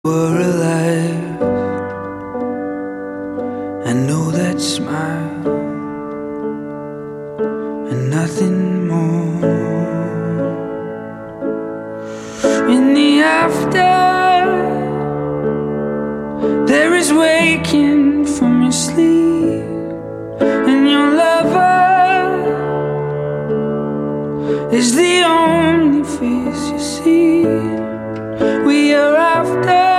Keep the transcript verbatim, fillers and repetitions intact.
We're alive. I know that smile and nothing more. In the after, there is waking from your sleep, and your lover is the only face you see. We are after